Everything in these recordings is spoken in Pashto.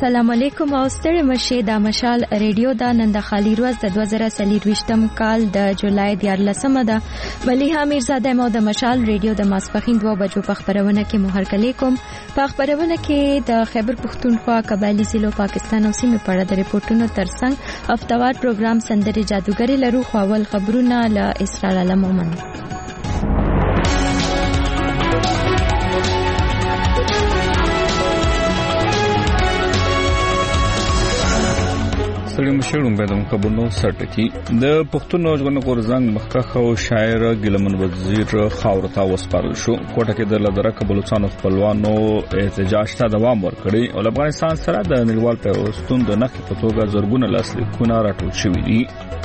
السلام علیکم او ستړي مشه د مشال ریډیو د نن د خالی ورځ د 2023م کال د جولای 14مه ده. ملیحه میرزاده مو د مشال ریډیو د ماسپخین 2 بجو په خبرونه کې محرکلی کوم. په خبرونه کې د خیبر پختونخوا قبایلی ضلعو پاکستان او سیمې په اړه د ریپورتونو ترڅنګ هفتوار پروګرام سندري جادوګری لرو. خو اول خبرونه له اسرائیل علمومن. سړي مشرون به د مقبولو سرټکی د پښتون ژوند غورزنګ مخکخ او شاعر ګلمن وزیر خاورتا وسپارل شو. کوټه کې د لدرک بلوچستان خپلوانو احتجاج ته دوام ورکړي او افغانستان سره د نړیوال پیوستون د نخښې په توګه زرګونه لاسلیکونه راټول شوي دي.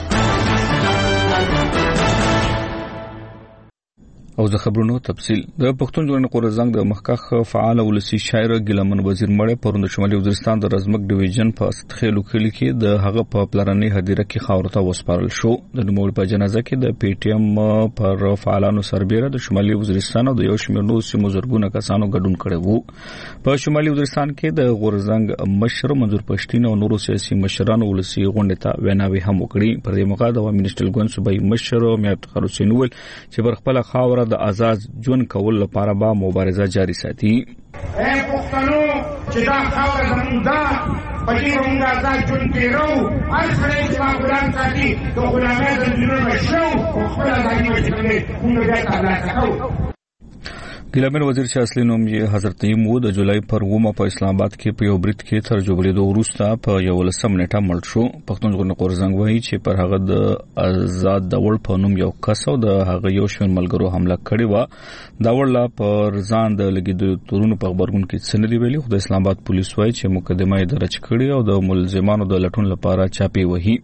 او د خبرونو تفصیل د پښتون ژوند غورزنګ د مخکخ فعال ولسی شاعر ګلمن وزیر مړ پروند شمالي وزیرستان د رزمک ډیویژن په استخیلو کلی کې د هغه په پلرنۍ هدیره کې خاورته وسپارل شو. د نوموړي په جنازه کې د پی ټی ایم پر فعالانو سربېره د شمالي وزیرستان او د یو شمېر نورو سیمو زرګونه کسانو ګډون کړی وو. په شمالي وزیرستان کې د غورزنګ مشر منظور پښتين او نورو سیاسي مشرانو ولسی غونډه ته ویناوي هم وکړي. پر دې موقع د منیسټر ګون صوبایي مشر میات خروسین ول چې پر خپل خاور د آزاد ژوند کول لپاره به مبارزه جاری ساتي. اے پښتنو چې دا خاور زموږ ده پدې موږ آزاد ژوند کړو. هر څړې چې ما ګلان ساتي د غلامۍ زنجیرونه شو او خپل ځای مشکلې موږ بیا ترلاسه کوو. ګلمن وزیر چې اصلي نوم یې حضرت تیم و د جولای پر 9 په اسلام آباد کې په یو برید کې تر جوړېدو وروسته په 11 نیټه مړ شو. پښتون ژوند غورزنګ وایي چې پر هغه د آزاد دول په نوم یو کس او د هغه یو شمېر ملګرو حمله کړې و. دا ورلا پر ځان د لګیدو تورونو په خبرګون کې څه نه دی ویلي. خو د اسلام آباد پولیس وایي چې مقدمه یې درج کړې او د ملزمانو د لټون لپاره چاپی وهي.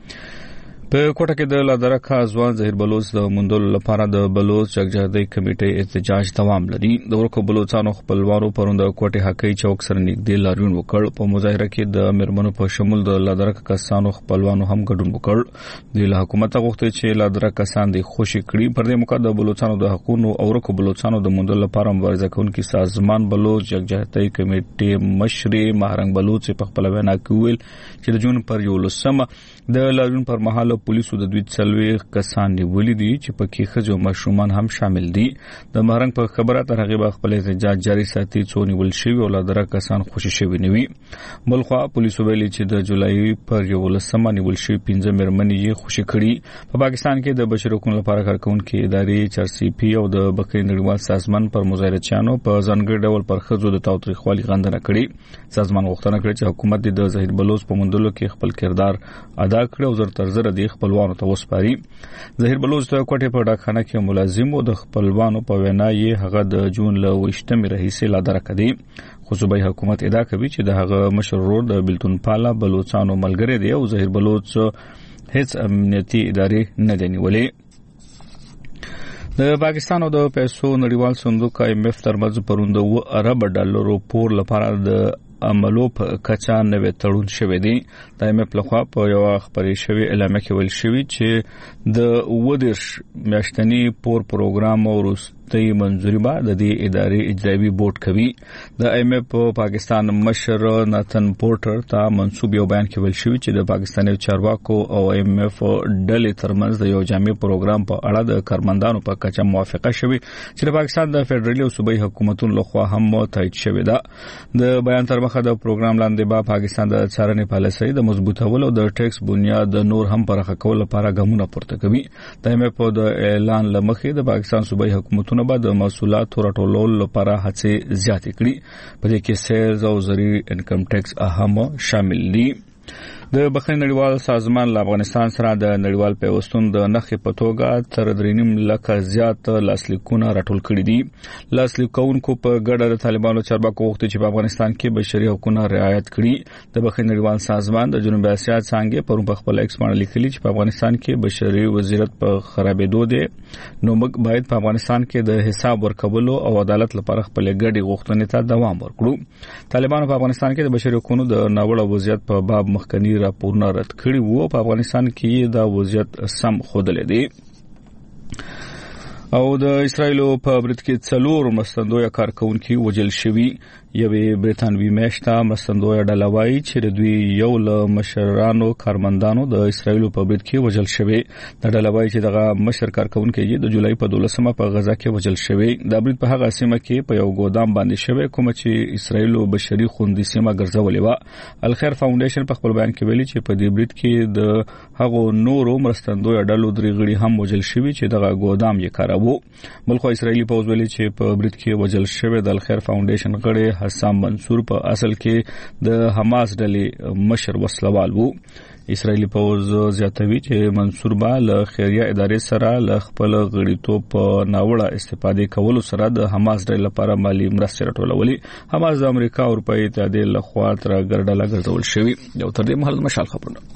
په کوټه کې د لادرک ځوان ظهیر بلوچ د موندلو لپاره د بلوچ جګجهادي کمیټې احتجاج دوام لري. د ورکو بلوچستان خپلوانو پروند کوټه حقي چوک سره نږدې لاریون وکړ. په مظاهره کې د مرمنو په شمول د لادرک کسانو خپلوانو هم ګډون وکړ. د حکومت غوښتنه چې لادرک کسان د خوشي کړي. پر دې موقع د بلوچستان د حقوقو او ورکو بلوچستان د موندلو لپاره مبارزه کوونکي سازمان بلوچ جګجهادي کمیټې مشر مهرنګ بلوچ په خپل وینا کې ویل چې د جون پر 11 د لاریون پر مهال پولیسو د دوی څلوي کسان نیولې دي چې پکې ښځو ماشومان هم شامل دي. د مهرنګ په خبره تر هغه خپل احتجاج جاری ساتي څو نیول شوی او لادرا کسان خوشي شوی نیوي. بلخوا پولیسو ویلي چې د جولای پر 11 نیول شوی 15 مرمنې یې خوشي کړي. په پاکستان کې د بشري حقوقو لپاره کارکونکو ادارې چرسی پی او د بکري نړیوال سازمان پر مظاهرچیانو په ځانګړي ډول پر ښځو د تاوتریخوالي غندنه کړي. سازمان غوښتنه کړې چې حکومت د ظهیر بلوچ په موندلو کې خپل کردار ادا کړي او زر تر زر د خپلوانو ته وسپاري. ظهیر بلوچ د کوټې په ډاکخانه کې ملازم او د خپلوانو په وینا یې هغه د جون له 28 رئیسې لادرک دی. خو صوبایي حکومت ادعا کوي چې د هغه مشر ورور د بلتون پالا بلوچستانو ملګری دی او ظهیر بلوچ هیڅ امنیتي ادارې نه دی نیولې. د پاکستان او د پیسو نړیوال صندوق IMF ترمنځ پروند $1 ارب پور لپاره د عملو په کچا نوې تړون شوی دی. د IMF لخوا په یو خبري شوی اعلان کې ویل شوی چې د 10 میاشتنی پور پروګرام او ته منځوري به د دې ادارې اجرایي بورډ کوي. د IMF په پاکستان مشر ناتن پورټر ته منسوب یو بیان کې ویل شوی چې د پاکستاني چارواکو او IMF ډلې ترمنځ د یو جامع پروګرام په اړه د کارمندانو په کچه موافقه شوی چې د پاکستان د فدرالي او صوبایي حکومتونو لخوا هم تایید شوی ده. د بیان تر مخه د پروګرام لاندې به پاکستان د څارنې پالیسۍ د مضبوطولو او د ټیکس بنیاد نور هم پرخه کول لپاره ګامونه پورته کوي. د IMF د اعلان لمخې د پاکستان صوبایي حکومتونو بعد د محصولاتو راټولولو لپاره هڅې زیاتې کړي. په دې کې سیلز او زری انکم ټیکس اهم شامل دي. د بخښنې نړیوال سازمان له افغانستان سره د نړیوال پیوستون د نخښې په توګه تر 3.5 لکه زیات لاسلیکونه راټول کړي دي. لاسلیکونکو په ګډه د طالبانو چارواکو وغوښتل چې په افغانستان کې بشري حقوقونه رعایت کړي. د بخښنې نړیوال سازمان د جنوبي اسیا څنګه پرون په خپل ایکس باندې لیکلي چې په افغانستان کې بشري وزارت په خرابېدو دي. نو موږ باید په افغانستان کې د حساب ورکولو او عدالت لپاره خپل ګډي غوښتنې ته دوام ورکړو. طالبانو په افغانستان کې د بشري حقوقو د ناوړه وضعیت په باب مخکنی راپورونه رد کړي وو. په افغانستان کې دا وضعیت سم خودلې دی. او د اسرایل په برید کې 4 مرستندوی کارکونکو وژل شوي. یوې بریتانوي میاشته مرستندوی ډله وایي چې دوی یو له مشرانو کارمندانو د اسرایل په برید کې وژل شوی. د ډله وایي چې دغه مشر کارکونکي د جولای په 12مه په غزا کې وژل شوی. د برید په هغه سیمه کې په یو ګودام باندې شوی کوم چې اسرایل بشري خوندي سیمه ګرځولې و. الخير فاونډیشن په خپل بیان کې ویلي چې په دې برید کې د هغو نورو مرستندوی ډلو درې غړي هم وژل شوی چې دغه ګودام یې کاراوه. بلخو اسرایلی پوز ویلي چې په برید کې وژل شوی د الخير فاونډیشن غړي حسام منصور په اصل کې د حماس ډلې مشر وسلوال وو. اسرایلی پوز زیاتوي چې منصور با له خیریه ادارې سره له خپل غړیتوب په ناوړه استفادې کولو سره د حماس ډلې لپاره مالی مرستې راټولولې. حماس د امریکا او اروپایي اتحادیې له خوا تر ګردله ګرځول شوی. یو تر دې مهال مشال خبرونه.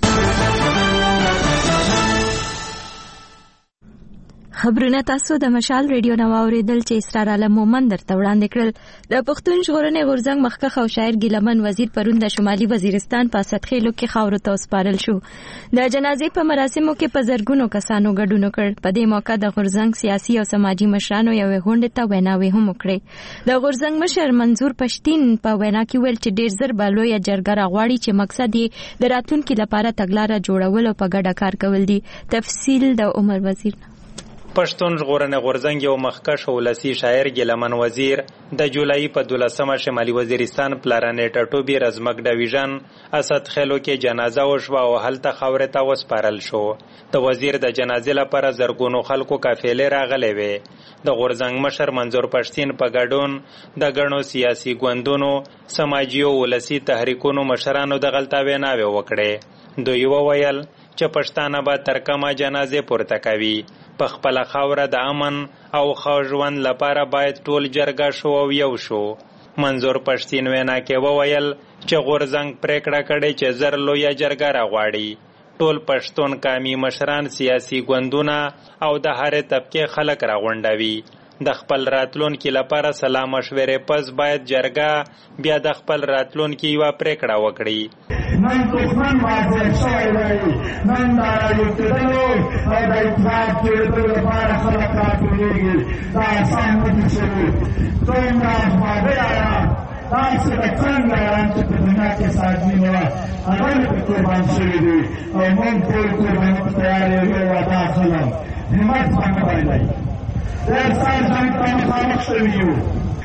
خبرونه تاسو د مشال ریډیو نو اوریدل چې اسرار عالم مومن درته وړاندې کړل. د پښتون ژغورنې غورځنګ مخکښ او شاعر ګیلمن وزیر پرون د شمالي وزیرستان په سطخیلو کې خاورو ته وسپارل شو. د جنازې په مراسمو کې په زرګونو کسانو ګډون وکړ. په دې موقع د غورځنګ سیاسي او سماجی مشرانو یو غونډه ته ویناوي هم وکړي. د غورځنګ مشر منظور پښتين په وینا کې ویل چې ډیر زر بالوی جرګه راغواړي چې مقصد یې د راتلونکو لپاره تګلارې جوړول او په ګډه کار کول دي. تفصیل د عمر وزیر. پښتون ژغورنې غورځنګ یو مخکښ ولسی شاعر ګیلمن وزیر د جولای په 12مه شمالي وزیرستان پلارنې ټټوبي رزمک ډیویژن اسد خیلو کې جنازه وشوه او هلته خاورې ته وسپارل شو. د وزیر د جنازې لپاره زرګونو خلکو قافلې راغلې وې. د غورځنګ مشر منظور پښتين په ګډون د غنو سیاسي ګوندونو سماجی او ولسی تحریکونو مشرانو د غلطه ویناوي وکړې. دوی وویل چې پښتانه به تر کومه جنازې پورته کوي. په خپل خاوره د امن او ښه ژوند لپاره باید ټول جرګه شو او یو شو. منظور پښتين وینا کې وویل چې غورځنګ پریکړه کړې چې زر لویه جرګه راغواړي. ټول پښتون قومي مشران سیاسي ګوندونه او د هرې طبقه خلک راغونډوي. د خپل راتلونکي لپاره سلا مشورې پس باید جرګه بیا د خپل راتلونکي یو پریکړه وکړي. نن دښمن واضح شوی دی. نن دا راوتلو او د اتحاد کېدو لپاره خلک راټولېږي. دا اسان نه دي چې څومره مادیه تاسو د څنګه چې په دنیا کې سازي نه وه هغه مې په قربان شوي دي او موږ ټول قرباني ته تیار یو ودا خلم همت باندې بایلئ. ډېر سال جنګ ته مخامخ شوي یو.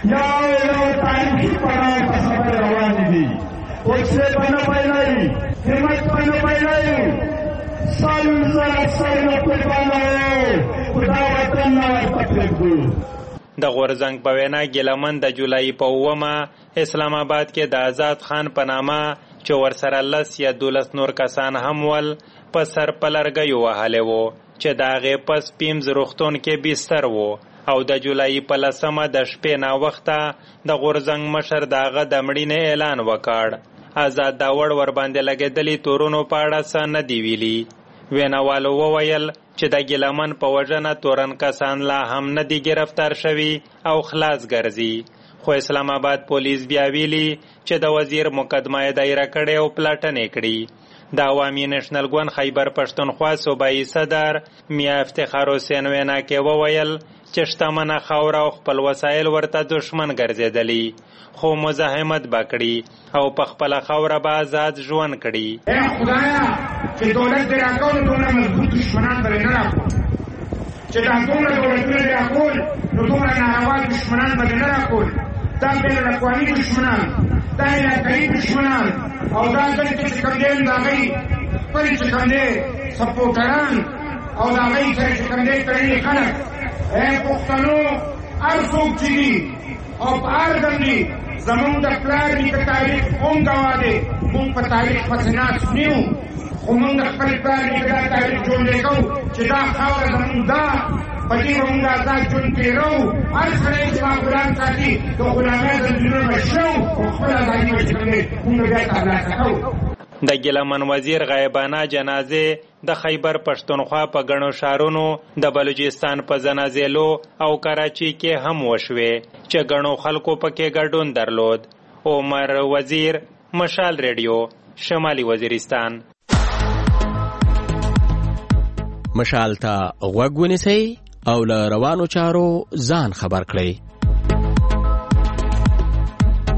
یو تاریخي پړاو ته خبرې روانې دي. اوسې به نه بایلئ. همت به نه بایلئ. سل زره سرونه قربانوو خو دا وطن نه ورته پرېږدو. د غورځنګ په وینا ګیلمن د جولای په 9مه اسلام آباد کې د آزاد خان په نامه چې ورسره 10 یا 12 نور کسان هم ول په سر په لرګیو وهلی وو چې د هغې پس پیمز روغتون کې بستر وو او د جولای په 10مه د شپې ناوخته د غورځنګ مشر د هغه د مړینې اعلان وکړ. آزاد داوړ ورباندې لګېدلي تورونو په اړه څه نه دي ویلي. ویناوالو وویل چې د ګیلمن په وژنه تورن کسان لا هم نه دي گرفتار شوي او خلاص ګرځي. خو اسلام آباد پولیس بیا ویلي چې د وزیر مقدمه دایره کړې او پلاټنې کړي. د عوامي نېشنل ګوند خیبر پښتونخوا صوبایي صدر میا افتخار حسین وینا کې وویل چې شتمنه خاوره او خپل وسایل ورته دشمن ګرځېدلي خو مزاحمت به کړي او په خپله خاوره به آزاد ژوند کړي. خدایا چې دولت دې راکول دومره مضبوط دشمنان به نه راکول. چې دا دومره دولتونه دې راکول نو دومره ناروا دشمنان به نه راکول. دا بین الاقوامي دشمنان، دا علاقایي دشمنان او دا دلته چې کوم دی د هغوی خپل چې کوم دی سپورټران او د هغوی سره چې کوم دی کړي خلک پښتنو هر څوک چې دي او په هر ځم دي زمونږ د پلار نیکه تاریخ هم ګواه دی. مونږ په تاریخ پسې ناست نه یو خو مونږ د خپل پلار نیکه دا تاریخ ژوندی کوو چې دا خاوره زمونږ ده. په دې به مونږ آزاد ژوند تېروو. هر سړی چې ما غلام ساتي د غلامۍ زنځیرونه به شو او خپل ازادي به چې کوم دی مونږ بیا ترلاسه کوو. د ګیلمن وزیر غایبانه جنازې د خیبر پښتونخوا په ګڼو ښارونو د بلوچستان په زنازیلو او کراچي کې هم وشوې چې ګڼو خلکو پکې ګډون درلود. عمر وزیر، مشال ریډیو، شمالي وزیرستان. مشال ته غوږ ونیسئ او له روانو چارو ځان خبر کړئ.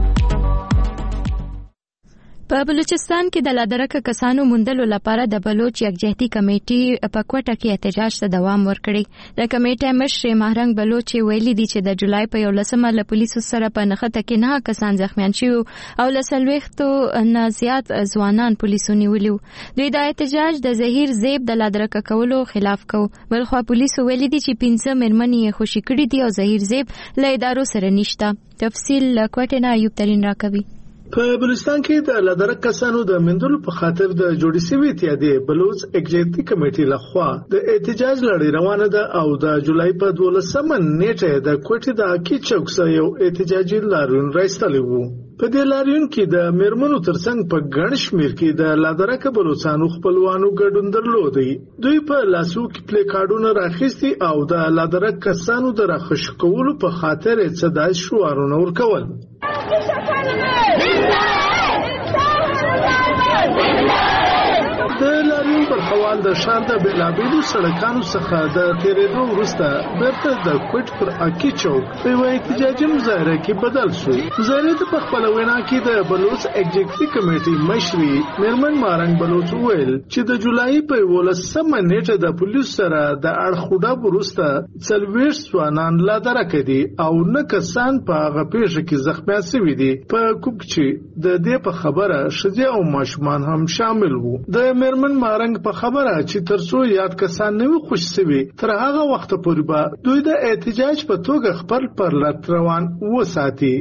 په بلوچستان کې د لادرکه کسانو موندلو لپاره د بلوچ یکجهتي کمیټې په کوټه کې احتجاج ته دوام ورکړی. د کمیټې مشر مهرنګ بلوچ ویلي دي چې د جولای په 11 له پولیسو سره په نښته کې 9 کسان زخمیان شوي او له 40 نه زیات ځوانان پولیسو نیولي. دوی د احتجاج د زهیر زیب د لادرکه کولو خلاف کو. بلخوا پولیسو ویلي دي چې 15 مېرمنې خوشي کړي دي او زهیر زیب له ادارو سره نشته. تفصیل کوټه نه ایوب ترين راکوي. په بلوچستان کې د لادرک کسانو د مندلو په خاطر د جوړې شوې اتحادیې بلوچ یکجهتي کمیټې لخوا د احتجاج لړۍ روانه ده او د جولای په 12 نیټه د کوټې د اکی چوک سره یو احتجاجي لاریون راځلی وو. په دې لاریون کې د میرمنو ترڅنګ په ګڼ شمېر کې د لادرک بلوچستانو خپلوانو ګډون درلودي. دوی په لاسو کې پلیکارډونه راخیستي او د لادرک کسانو د راخښ کولو په خاطر صدا شعارونه ورکول. د لاریون پر حوال د شار د بلابیلو سړکانو څخه د تیرېدو وروسته بیرته د کوټ پر اکی چوک په یوه احتجاجي مظاهره کې بدل شو. مظاهره ته په خپله وینا کې د بلوچ یکجهتي کمیټې مشري میرمن مهرنګ بلوچ وویل چې د جولای په 11 نیټه د پولیسو سره د اړخوډب وروسته 40 ځوانان لادرکه دي او 9 کسان په هغه پیښه کې زخمیان شوي دي. په کوم چې د دې په خبره ښځې او ماشومان هم شامل وو. د میرمن مهرنګ په خبره چې ترڅو یاد کسان نه وي خوشي شوي تر هغه وخت پورې به دوی د احتجاج په توګه خپل پرلط روان وساتي.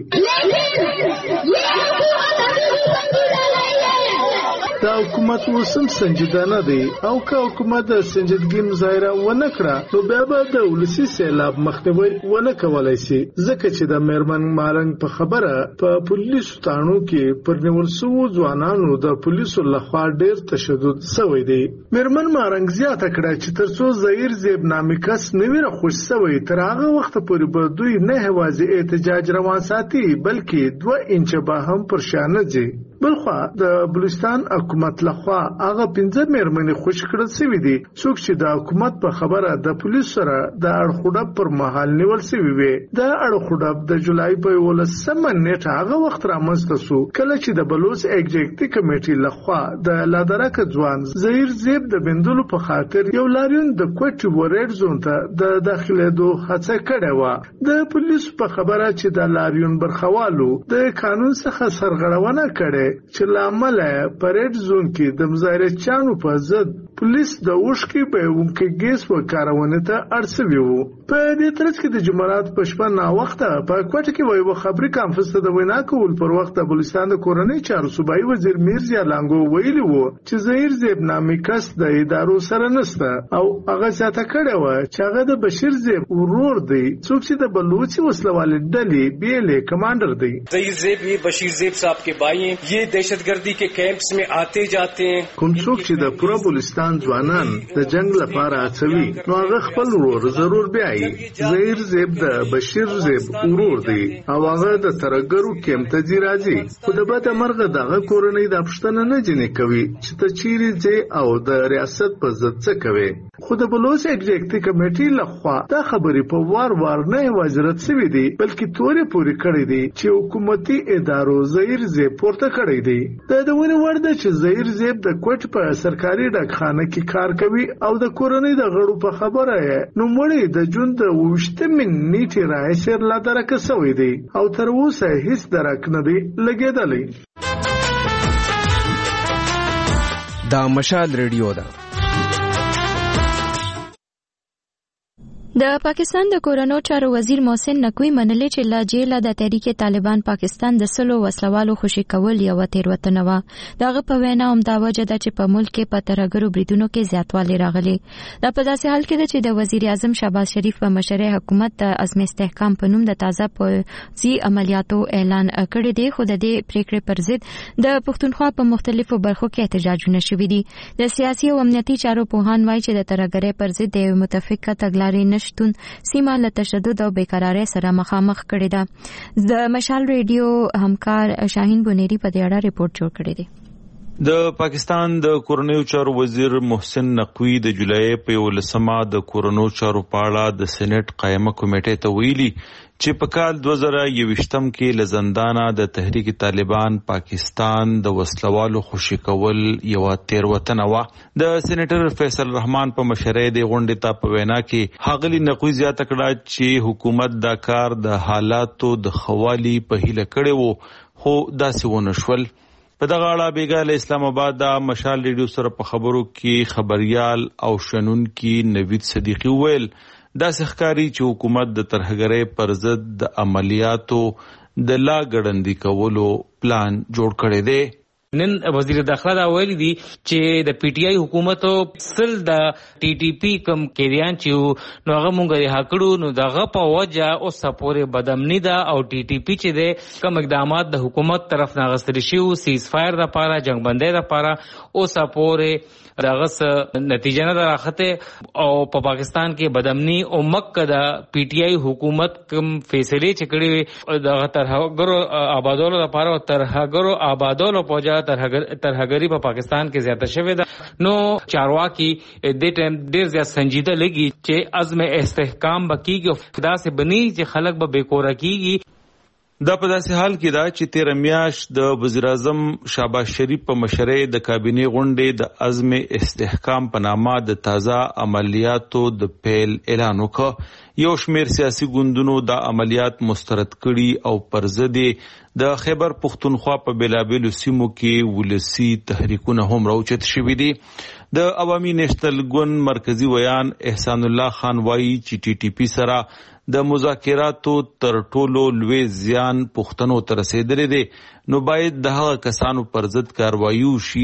دا حکومت وسم سنجیدانه دی او که حکومت د سنجیدګۍ مظاهره ونه کړه نو بیا به د ولسي سیلاب مخنیوی ونه کولای شي ځکه چې د میرمن مهرنګ په خبره په پولیسو تاڼو کې پر نیول شوو ځوانانو د پولیسو لخوا ډېر تشدد شوی دی. میرمن مهرنګ زیاته کړه چې ترڅو زهیر زیب نامي کس نه وي راخوش شوی تر هغه وخت پورې به دوی نه یوازې احتجاج روان ساتي بلکې 2 انچه به هم پر شا نه ځي. بلخوا د بلوچستان حکومت لخوا هغه 15 مېرمنې خوشي کړل شوي دي څوک چې د حکومت په خبره د پولیسو سره د اړخوډب پر مهال نیول شوي وي. د اړخوډب د جولای په 11 نیټه هغه وخت رامنځته شو کله چې د بلوچ یکجهتي کمیټې لخوا د لادرکه ځوان زهیر زیب د بندولو په خاطر یو لاریون د کوټ ورېډ زون ته د داخلېدو هڅه کړې وه. د پولیسو په خبره چې د لاریون برخوالو د قانون څخه سرغړونه کړې چې لامل پریډ زون کې د مظاهرچیانو په ضد پولیس د اوښکې بهونکي ګیس ورکارونې ته اړ شوي وو. په دې ترڅ کې د جمعرات په شپه ناوخته په کوټه کې یوه خبري کانفرنس ته د وینا کول پر وخت د بلوچستان د کورنۍ چارو صوبایي وزیر میرزا لانګو ویلي وو چې زهیر زیب نامي کس د ادارو سره نشته او هغه زیاته کړې وه چې هغه د بشیر زیب ورور دی څوک چې د بلوچي وسلوالې ډلې بیلې کمانډر دی. زهیر زیب یہ بشیر زیب صاحب کے بھائی ہیں. یہ دہشت گردی کے کیمپس میں آتے جاتے ہیں. کوم څوک چې د پوره بلوچستان ځوانان د جنگ لپاره اچوي نو هغه خپل ورور ضرور بیایي. زهیر زیب د بشیر زیب ورور دی او هغه د ترګرو کیمپ ته ځي راځي خو د بده مرغه دغه کورنۍ د پښتنه نه جنې کوي چې ته چیرې ځې او د ریاست په ضد څه کوي. خو د بلوچ یکجهتي کمیټې لخوا دا خبرې په وار نه یوازې رد شوي دي بلکې تورې پورې کړي دي چې حکومتي ادارو زهیر زیب پورته کړی دی. د ونې وړ ده چې زهیر زیب د کوټ په سرکاري ډاکخانه کې کار کوي او د کورنۍ د غړو په خبره یې نوموړی د جون د 28 نیټې راهیسې لادرکه شوی دی او تر اوسه هیڅ درک نه دی لګېدلی. دا مشال ریډیو ده. د پاکستان د کورونو چارو وزیر محسن نقوی منلي چې لا جیل د تحریک طالبان پاکستان د سلو وسلوالو خوشي کول یو تیروتنه و. دغه په وینا هم دا وجه ده چې په ملک کې په ترګرو بریدونو کې زیاتوالی راغلی. دا په داسې حال کې ده چې د وزیر اعظم شهباز شریف په مشرۍ حکومت د عزم استحکام په نوم د تازه پوځي عملیاتو اعلان کړی دی خو د دې پریکړې پر ضد د پښتونخوا په مختلفو برخو کې احتجاجونه شوي دي. د سیاسي او امنیتي چارو پوهان وایي چې د ترګرۍ پر ضد د متفقه تګلارې نشتون سیمه له تشدد او بیقرارۍ سره مخامخ کړې ده. د مشال ریډیو همکار شاهین بونیری په دې اړه ریپورت جوړ کړی دی. د پاکستان د کورنیو چارو وزیر محسن نقوی د جولای په 11 د کورنیو چارو په اړه د سېنات قائمه کمیټې ته ویلي چې په کال 2021 کې له زندانه د تحریک طالبان پاکستان د وسلوالو خوشي کول یو تیروتنه و. د سېنیټر فیصل رحمان په مشرۍ د غونډې ته په وینا کې ښاغلي نقوی زیاته کړه چې حکومت دا کار د حالاتو د خوالي په هیله کړی وو، خو داسې ونه شول. په دغه اړه بیګاله اسلام آباد د مشال ریډیو سره په خبرو کې خبريال او شنونکي نوید صدیقی ویل داسې ښکاري چې حکومت د ترهګرۍ پر ضد د عملیاتو د لا ګړندي کولو پلان جوړ کړی دی. نن وزیر داخله دا ویلي دي چې د پی ټی آی حکومت سل د ټي ټي پی کم کېریان چې نو هغه مونږ یې حقړو نو دغه په وجه او سپورې بدامنی دا او ټي ټي پی چې د کم اقدامات د حکومت طرف نه غستل شي او سیز فایر د پاره جنگ بندۍ د پاره او سپورې دغه نتیجه نه راخته او په پاکستان کې بدامنی او مکه د پی ټی آی حکومت کم فیصله چې کړي دغه ترهګرو آبادولو د پاره او ترهګرو آبادولو په ترهګری په پاکستان کې زیاته شوې ده. نو چارواکي د ټیم ډیر زیات سنجیده لګي چې عزم استحکام بکیږي او خدا سے بنی چې خلک به بیکوره کیږي. دا په داسې حال کې دا چې 13 میاشت د وزیر اعظم شهباز شریف په مشرۍ د کابینې غونډې د عزم استحکام په نامه د تازه عملیاتو د پیل اعلان وکړ. یو شمیر سیاسي ګوندونو د عملیات مسترد کړي او پر ضد د خیبر پختونخوا په بیلابیلو سیمو کې ولسی تحریکونه هم راوچت شوي دي. د عوامي نیشنل ګوند مرکزی ویان احسان الله خان وایي چې ټي ټي پی سره د مذاکراتو تر ټولو لوی زیان پښتنو ته رسیدلی دی، نو باید د هغه کسانو پر ضد کاروایی وشي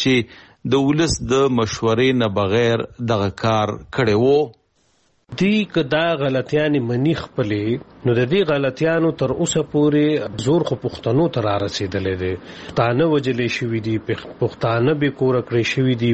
چې د ولس د مشورې نه بغیر دغه کار کړی وو. دی که دا غلطیانې منی خپلې نو د دې غلطیانو تر اوسه پورې زور خو پښتنو ته را رسېدلی دی. پښتانه وجلې شوي دي، پښتانه بې کوره کړی شوي دي،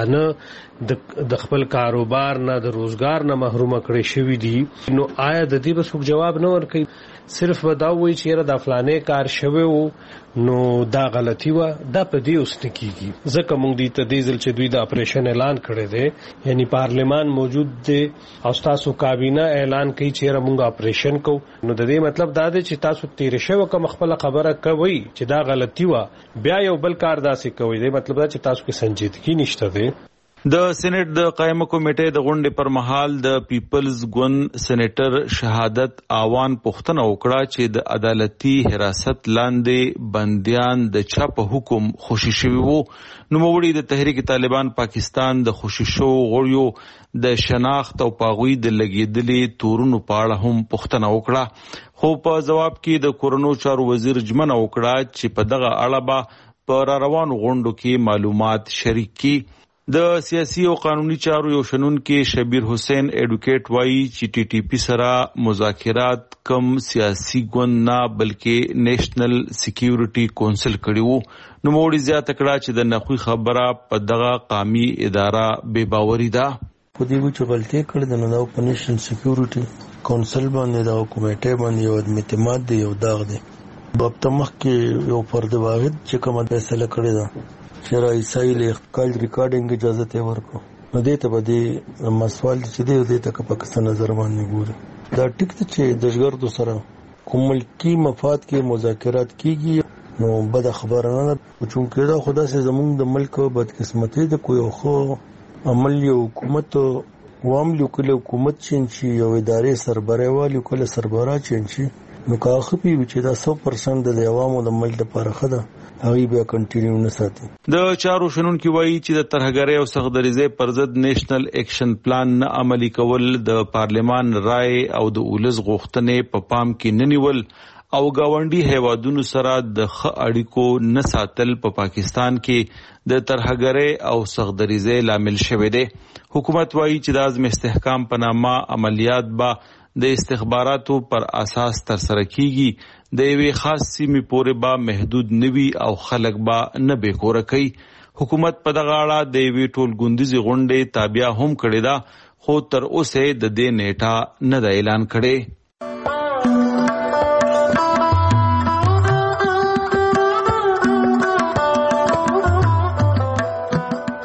پښتانه د خپل کاروبار نه د روزګار نه محرومه کړی شوي دي. نو آیا د دې به څوک جواب نه ورکوي؟ صرف به دا وایي چې یاره دا فلانې کار شوی و نو دا غلطي وه، دا په دې اوس نه کېږي. ځکه موږ دوی ته دې ځل چې دوی د اپریشن اعلان کړی دی، یعنی پارلمان موجود دی او تاسو کابینه اعلان کوي چې یاره موږ اپریشن کوو، نو د دې مطلب دا دی چې تاسو تیرې شوه کوم خپله خبره کوئ چې دا غلطي وه، بیا یو بل کار داسې کوئ. دې مطلب دا چې تاسو کې سنجیدګي نشته دی. د سېنات د قائمه کمیټې د غونډې پر مهال د پیپلز ګوند سېنیټر شهادت آوان پوښتنه وکړه چې د عدالتي حراست لاندې بندیان د چا په حکم خوشي شوي وو. نوموړي د تحریک طالبان پاکستان د خوشي شوو غړیو د شناخت او پاغوی د لګېدلې تورونو په اړه هم پوښتنه وکړه، خو په جواب کې د کورنیو چارو وزیر ژمنه وکړه چې په دغه اړه به په را روانو غونډو کې معلومات شریک کړي. د سیاسي او قانوني چارو یو شنونکي شبیر حسین ایډوکیټ وایي چې ټي ټي پی سره مذاکرات کم سیاسي ګوند نه بلکې نیشنل سکیورټي کونسل کړي وو. نوموړي زیاته کړه چې د نقوی خبره په دغه قومي اداره بې باوري ده. په دې وچه غلطي کړې ده نو دا په نیشنل سکیورټي کونسل باندې دا کمیټه باندې یو اعتماد دی، یو داغ دی. په تمخ کې یو فرد واحد چې کومه فیصله کړې ده چې رئیسای له کال ریکارډینګ اجازه ته ورکو، نو دې ته به دې مسوال چې دې ته په پاکستان نظر باندې ګوري. دا ټیک ته چې دشګردو سره کوم ملکی مفاد کې مذاکرات کیږي نو بد خبره نه ده، چونکه دا خدا سي زمونږ د ملک بدقسمتي د کوی خو عمل یو حکومت وامل کله حکومت چینچی یو ادارې سربره والی کله سربره چینچی نو کاخپی چې دا 100% د عوامو د ملک لپاره خده هغه بیا کنټینیو نه ساتي. د چارو شنونکي وایي چې د ترهګرۍ او سخدریزۍ پر ضد نیشنل ایکشن پلان نه عملي کول، د پارلمان رائے او د ولس غوښتنې په پام کې نه نیول او گاونډي هیوادونو سره د ښه اړیکو نه ساتل په پاکستان کې د ترهګرۍ او سخدریزۍ لامل شوی دی. حکومت وایي چې د عزم استحکام په نامه عملیات به د استخباراتو پر اساس تر سره کیږي، د یوې خاص سیمې پورې به محدود نوي او خلک به نه بیکوره کوي. حکومت په دغه اړه د یوې ټولګوندیزې غونډې تابع هم کړې ده، خو تر اوسه د دې نیټه نه ده اعلان کړې.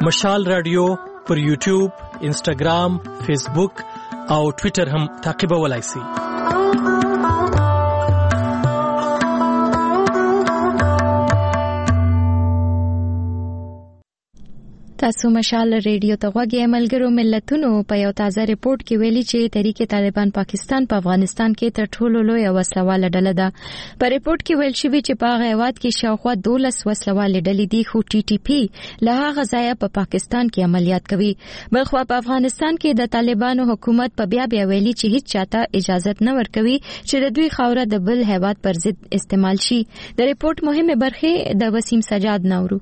مشال رادیو پر یوټیوب، انسټاګرام، فیسبوک او ټوئیټر هم تعقیبولای شئ. تاسو مشال ریډیو ته غوږی ملګرو. ملتونو په یو تازه ریپورت کې ویلي چې تحریک طالبان پاکستان په افغانستان کې تر ټولو لوی وسلواله ډله ده. په ریپورت کې ویل شوی چې په هغه هیواد کې شاوخوا 12 وسلواله ډلې دي، خو ټي ټي پی له هغه ځایه په پاکستان کې عملیات کوي. بلخو په افغانستان کې د طالبانو حکومت په بیا ویلي چې هیڅ چاته اجازه نه ورکوي چې د دوی خاوره د بل هیواد پر ضد استعمال شي. د ریپورت مهمه برخه د وسیم سجاد نورو.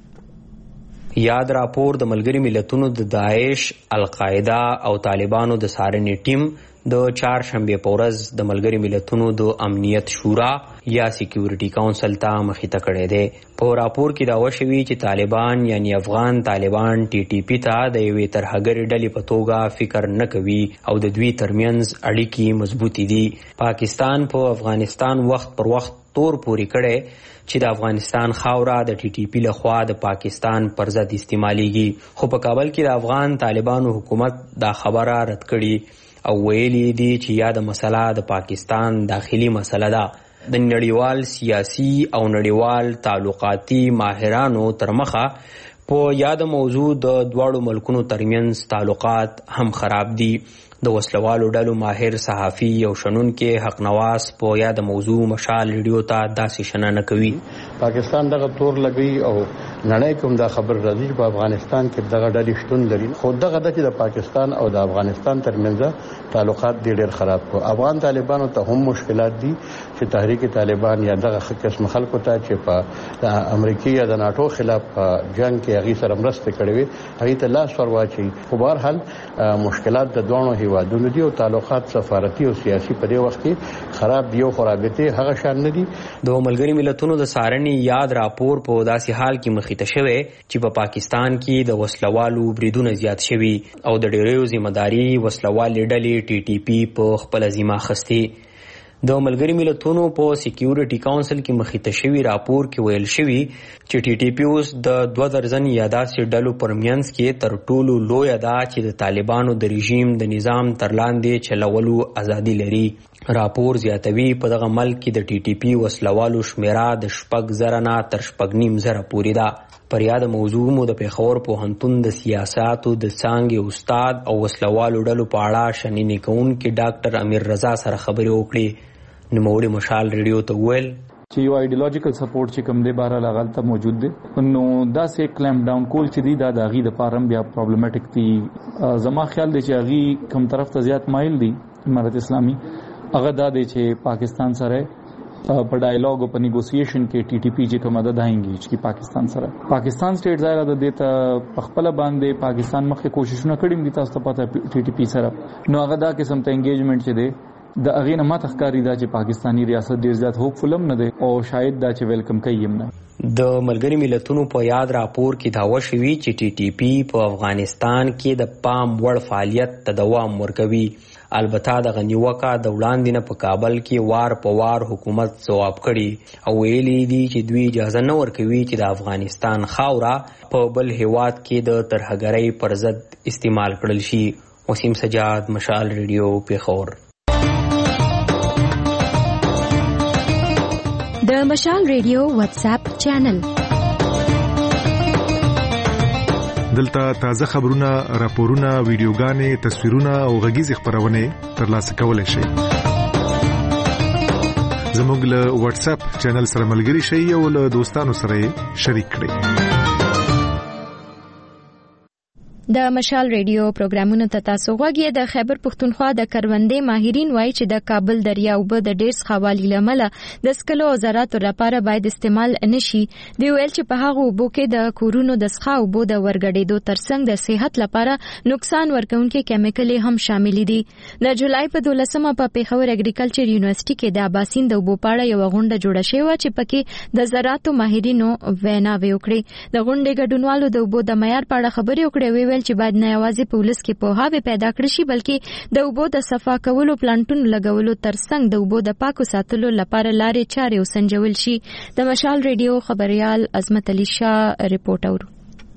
یاد راپور د ملګری ملتونو د داعش، القاعده او طالبانو د څارنې ټیم د چهارشنبه په ورځ د ملګری ملتونو د امنیت شورا یا سکیورټي کونسل ته مخې ته کړی دی. په راپور کې دا وشوي چې طالبان یعنی افغان طالبان ټي ټي پی ته د یوې ترهګرې ډلې په توګه فکر نه کوي او د دوی ترمنځ اړیکې مضبوطې دي. پاکستان په افغانستان وخت پر وخت تور پوري کړي چې د افغانستان خاوره د ټي ټي پی لخوا د پاکستان پر ضد استعماليږي، خو په کابل کې د افغان طالبانو حکومت دا خبره رد کړي او ویلي دي چې یا د مسله د پاکستان داخلي مسله ده. د نړیوال سیاسي او نړیوال تعلقاتي ماهرانو تر مخه په یاد موضوع د دواړو ملکونو ترمنځ تعلقات هم خراب دي. د وسلوالو ډلو ماهر صحافي او شنونکي حق نواز په یاد موضوع مشال ریډیو ته داسې شنه نه کوي. پاکستان دغه تور لګي او نړۍ کوم دا خبر راځي په افغانستان کې دغه ډلې شتون لري، خو دغه د پاکستان او د افغانستان ترمنځ تعلقات ډېر خراب کو. افغان طالبانو ته هم مشکلات دي چې تحریک طالبان یا دغه قسم خلکو ته چې په امریکا یا د ناتو خلاف جنگ کې هغه سره مرسته کړې وي هغه ته لاس ورواچي. خو بهر حال مشکلات د دوه هیوادونو دي او تعلقات سفارتي او سیاسي په دې وخت کې خراب دي او خرابته هغه شان نه دي. د ملګری ملتونو د څارنې یاد راپور په داسې حال کې مخې ته شوی چې په پاکستان کې د وسلوالو بریدونه زیات شوي او د ډېرو ذمہداري وسلوالې ډلې ټي ټي پی په خپل ذمہ اخیستې. د ملګری ملتونو په سکیورټي کونسل کې مخې ته شوی راپور کې ویل شوی چې ټي ټي پی اوس د 2 درجن یا داسې ډلو پرمینس کې تر ټولو لوی ادا چې د طالبانو د رژیم د نظام تر لاندې چلولو ازادي لري. راپور زیاتوي په دغه ملک کې د ټي ټي پی وسلوالو شمیره د 6,000 نه تر 6,500 پورې ده. پر یاد موضوع مو د پیښور پوهنتون د سیاستو د څانګې استاد او وسلوالو ډلو په اړه شننې کوونکي ډاکټر امیر رضا سره خبرې وکړې. نوموړي مشال ریډیو ته وویل چې یو ایډیولوژیکل سپورټ چې کوم دی بهر لغل ته موجود دی، نو دا سه کلیم ډاون کول چې دی دا د غي د پارم بیا پرابلمټیک دی. زما خیال دی چې غي کوم طرف ته زیات مایل دی امارت اسلامي هغه دا دی چې پاکستان سره په ډایالوګ او په نیګوسییشن کې ټي ټي پی چې کومه ده داینګي چې پاکستان سره پاکستان سټیټ ظاهر ده د په خپل باندې پاکستان مخه کوششونه کړي دي تاسو ته پته ټي ټي پی سره، نو هغه دا قسم ته انګیجمنٹ چې دی د اغه نه ماته ښکاری دا چې پاکستانی ریاست ډیر زیات هوپفل هم نه دی او شاید دا چې ویلکم کوي هم نه. د ملګری ملتونو په یاد راپور کې دا وشوي چې ټي ټي پی په افغانستان کې د پام وړ فعالیت ته دوام ورکوي. البته د غنیوکا د وړاندې نه په کابل کې وار په وار حکومت ځواب کړي او ویلي دي چې دوی اجازه نه ورکوي چې د افغانستان خاوره په بل هیواد کې د ترهګرۍ پر ضد استعمال کړل شي. وسیم سجاد، مشال ریډیو، پیښور. د مشال ریډیو واتس اپ چینل دلته تازه خبرونه، راپورونه، ویډیوګانې، تصویرونه او غږیز خبرونه ترلاسه کولای شئ. زموږ له واتس اپ چینل سره ملګري شئ او له دوستانو سره شریک کړئ. د مشال ریډیو پروګرامونو ته تاسو غوږی. د خیبر پښتونخوا د کروندې ماهرین وایي چې د کابل دریا اوبه د ډیر څښاوالي لامل د سکلو او زراعتو لپاره باید استعمال نشي. دی ویل چې په هغه اوبو کې د کورونو د څښا اوبو د ورګډېدو ترڅنګ د صحت لپاره نقصان ورکوونکي کیمیکلي هم شامل دي. د جولای په 12مه په پیښور اګریکلچر یونیورسيټي کې د اباسین د اوبو پاړه یو غونډه جوړه شوې چې پکې د زراعتو ماهرینو ویناوي وکړي. د غونډې ګډونوالو د اوبو د معیار په اړه خبرې وکړې. چې باید نه یوازې په ولس کې پوهاوی پیدا کړی شي بلکې د اوبو د صفا کولو پلانټونو لګولو ترڅنګ د اوبو د پاکو ساتلو لپاره لارې چارې وسنجول شي. د مشال ریډیو خبريال عظمت علي شاه ریپورټ اورو.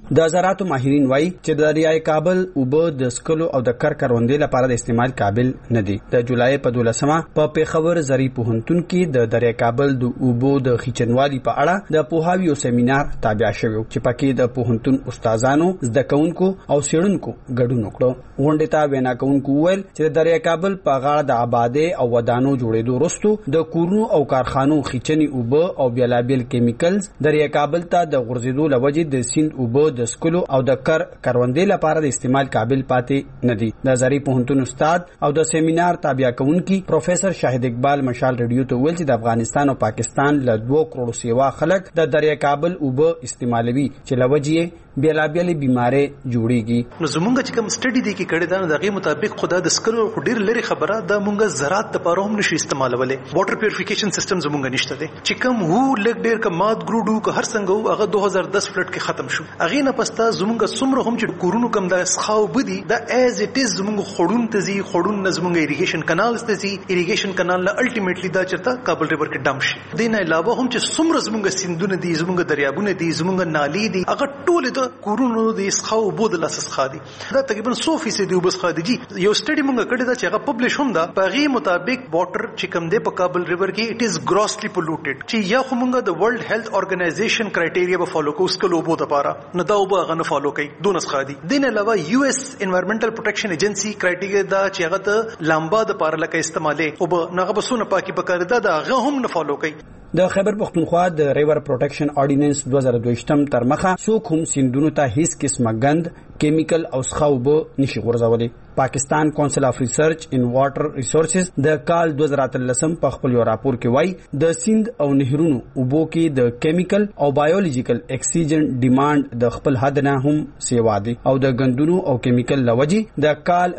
د زراعت ماهرین وایي چې د دریای کابل اوبه د سکلو او د کروندې لپاره د استعمال قابل نه دي. د جولای په 12مه په پیښور زری پوهنتون کې د دریای کابل د اوبو د خېچنوالي په اړه د پوهاوی او سیمینار تابع شوی چې پکې د پوهنتون استادانو، زده کوونکو او څېړونکو ګډون وکړ. غونډې ته وینا کوونکو ویل چې د دریای کابل په غاړه د آبادې او ودانو جوړېدو وروسته د کورونو او کارخانو خېچنې اوبه او بیلابیل کیمیکلز دریای کابل ته د غورځېدو لوجې د سیند اوبه د سکلو او د کروندې لپاره د استعمال قابل پاتې نه دي. د زری پوهنتون استاد او د سیمینار تابع کوونکی پروفیسور شاهد اقبال مشال ریډیو ته ویل چې د افغانستان او پاکستان له 2 کروڑ سیوا خلک د دریای کابل اوبه استعمالوي چې لوجې بیلابیل بیماری جوړیږي. نو زمونږ چې کوم سټډي دی کې کړي دا دغه مطابق خدا د سکلو ډیر لري خبره د مونږ زراعت لپاره هم نشي استعمالولې. واټر پیوریفیکیشن سیستم زمونږ نشته دی چې کوم وو لګ ډیر کمات ګروډو که هر څنګه هغه 2010 فلټ کې ختم شو. هغه نه پستا زمونږ څومره هم چې کورونو کم د سخاو بدی دا ایز اټ از زمونږ خړون ته زی خړون زمونږ اریګیشن کانالز ته زی اریګیشن کانال له الټیمیټلی دا چرته کابل ریور کې ډم شي. دینه علاوه هم چې څومره زمونږ سیندونه دي، زمونږ دریابونه دي، زمونږ نالي دي، هغه ټول د کورونو د اسخاو بود لاسس خادي. دا تقریبا 100% وبس خادي جی. یو سټډي مونږ کړی دا چې هغه پبلش هم دا په غي مطابق واټر چې کوم دی په کابل ریور کې اټ از ګروسلی پولوټډ چې یا خو مونږ د ورلد هیلث اورګنایزیشن کرایټیریا به فالو کوو سکلو بو د پاره نه دا وبه غنه فالو کوي دونس خادي. دین علاوه یو اس انوایرنمنټل پروټیکشن ایجنسی کرایټیریا دا چې هغه ته لامبا د پاره لکه استعمالي او به نغه بسونه پاکي پکاره دا هغه هم نه فالو کوي. د خیبر پختونخوا د ریور پروټیکشن آرډیننس 2022 تر مخه څوک هم سیندونو ته هیڅ قسمه غند، کیمیکل او سخاوبه نشي غورځولي. پاکستان کونسل اف ریسرچ ان واټر ریسورسز د کال 2013 په خپل یو راپور کې وایي د سیند او نهرونو اوبو کې د کیمیکل او بایولوژیکل اکسیجن ډیماند د خپل حد نه هم سیوا دي او د غندونو او کیمیکل لوجي د کال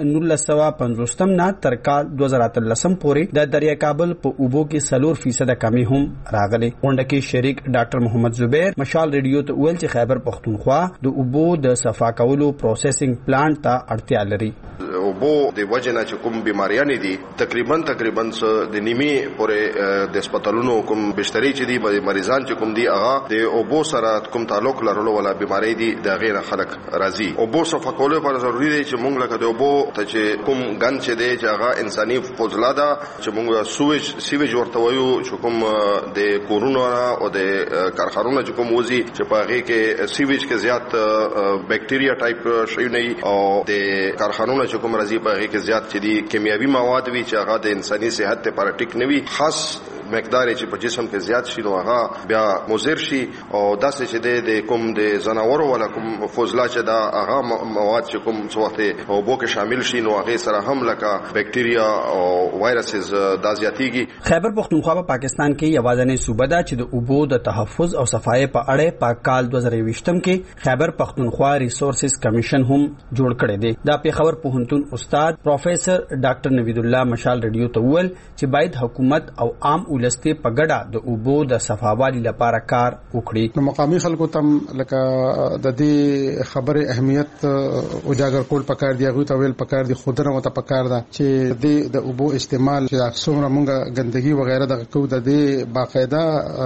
1950 نه تر کال 2013 پورې د دریای کابل په اوبو کې 4% کمی هم راغلي. غونډه کې شریک ډاکټر محمد زبیر مشال ریډیو ته ویل چې خیبر پختونخوا د اوبو د صفا کولو پروسیسینګ پلانټ ته اړتیا لري. اوبو د وجنه چې کوم بیماریاں دي تقریبا د نیمه پورې د هسپتالونو کوم بسترې چې دي مریضان چې کوم دي هغه د اوبو سره کوم تعلق لرلو ولا بیماری دي د غیر خلک راځي. اوبو صفا کولو لپاره ضروری دی چې موږ لکه د اوبو ته چې کوم غن چې دی چې هغه انساني فضله ده چې موږ سیویج ورته وایو چې کوم د کورونو او د کارخانو چې کوم وزي چې په هغه کې سیویج کې زیات بیکټیریا ټایپ شي نه او د کارخانو چې کوم راځي په هغه کې زیات چې دي کیمیاوي مواد وي چې هغه د انساني صحت لپاره ټیک نه وي، خاص مقدار چې په جسم کې زیات شي نو هغه بیا مضر شي او داسې چې د کوم د زناورو ولا کوم فضله چې دا هغه مواد چې کوم څه وخت او بو کې شامل شي نو هغه سره هم لکه بیکټیریا او وایرسز دا زیاتیږي. خیبر پختونخوا په پاکستان کې یوازینی صوبه ده چې د اوبو د تحفظ او صفای په اړه په کال 2020 کې خیبر پختونخوا ریسورسز کمیشن هم جوړ کړی دی. دا پیښور پوهنتون استاد پروفیسور ډاکټر نوید الله مشال ریډیو ته ویل چې باید حکومت او عام ولسته په ګډه د اوبو د صفاوالي لپاره کار وکړي. نو مقامي خلکو تم لکه د دې خبره اهمیت اجاگر کول پکار دی، غوښته ویل پکار دی، خودنه وته پکار ده چې د اوبو استعمال چې څومره مونږه ګندګي وغیرہ د کو د دې باقاعده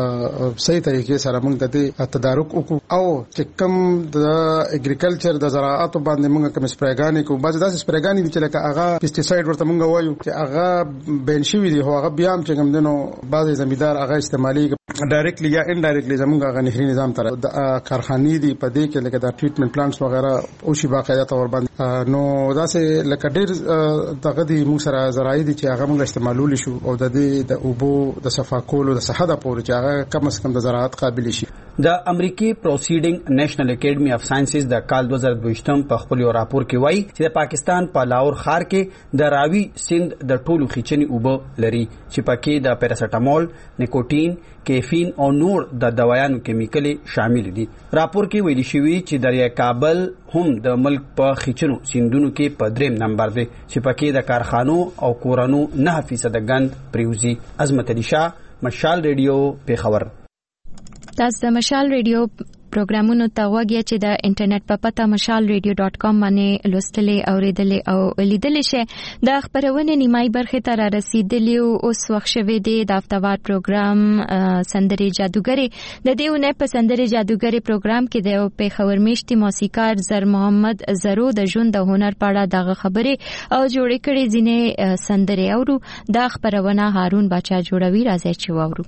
صحیح طریقې سره مونږ د دې تدارک وکړو او چې کوم د اګریکلچر د زراعت باندې مونږ کوم سپریګانی کو بعض داسې سپریګانی چې لکه هغه پیسټیساید ورته مونږ وایو چې هغه بنشوي دي هغه بیا هم چې کوم دنو بعض زمیدار هغه استعمالي ډایرکټلی یا انډایرکټلی زموږ غ نهري نظام تر د کارخانې دی په دې کې لکه د ټریټمنټ پلانټس وغیرہ او شی باقاعده تور باندې نو داسې لکه ډیر دغه دی موږ سره زراعي دي چې هغه موږ استعمالول شو او د دې د اوبو د صفا کولو د صحه د پورې چې هغه کم از کم د زراعت قابل شي. د امریکای پروسیډینګ نېشنل اکیډمي اف ساينسز د کال 2022 په خپل راپور کې وایي چې د پاکستان په لاهور ښار کې د راوي سیند د ټولو خېچنې اوبه لري چې پکې د پیراسټامول، نیکوټین، کیفین او نور د دوايانو کیمیکل شامل دي. راپور کې ویل شوی چې دریای کابل هم د ملک په خېچنو سیندونو کې په 3 نمبر دی چې پکې د کارخانو او کورانو 9% غند پریوزي. عظمت علي شاه، مشال ریډیو، پیښور. تاسو د مشال ریډیو پروګرامونو ته وګورئ چې د انټرنیټ په پته mashalradio.com باندې لوستلې اوریدلې او لیدلې شي. د خبرونه نیمای برخه ته را رسیدلی او اوس وخت شوه دی د هفتوار پروګرام سندري جادوګری. د دېونه په سندري جادوګری پروګرام کې د پیښور میشتي موسیقار زر محمد زرو د ژوند د هنر په اړه دغه خبرې او جوړې کړې ځینې سندري اورو. دا خبرونه هارون بچا جوړوي، راځي چې واورو.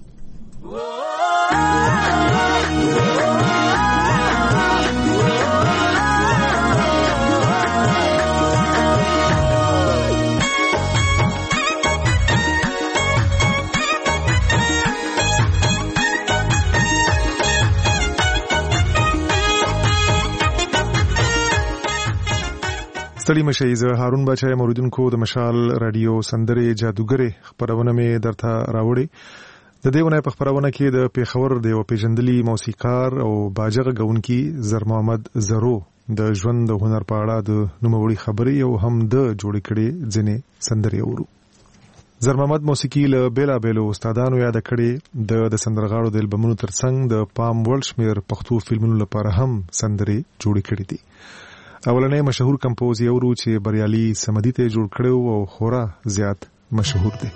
ستړي مشئ، زه هارون بچا موریدونکو د مشال رادیو سندري جادوګری خبرونه مې درته راوړې. د دې ونې په خبرونه کې د پیښور د یو پیژندلي موسیقار او باجغه غونکي زر محمد زرو د ژوند د هنر په اړه د نوموړي خبرې او هم د جوړې کړې ځینې سندري اورو. زر محمد موسیقي له بیلابېلو استادانو یاد کړې، د سندرغاړو د البومونو ترڅنګ د پام وړ شمېر پښتو فلمونو لپاره هم سندري جوړې کړې دي. اولنې مشهور کمپوز یې ورو چې بریالي سمدي ته جوړ کړو او خورا زیات مشهور دی.